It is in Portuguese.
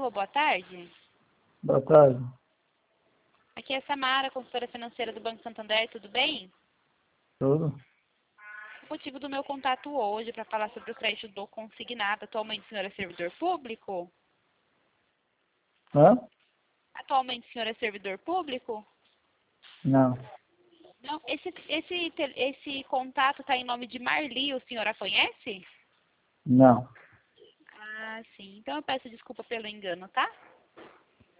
Alô, boa tarde. Boa tarde. Aqui é a Samara, consultora financeira do Banco Santander, tudo bem? Tudo? O motivo do meu contato hoje é para falar sobre o crédito do consignado. Atualmente o senhor é servidor público? Hã? Atualmente o senhor é servidor público? Não. Não, esse contato está em nome de Marli, o senhor a conhece? Não. Ah, sim. Então eu peço desculpa pelo engano, tá?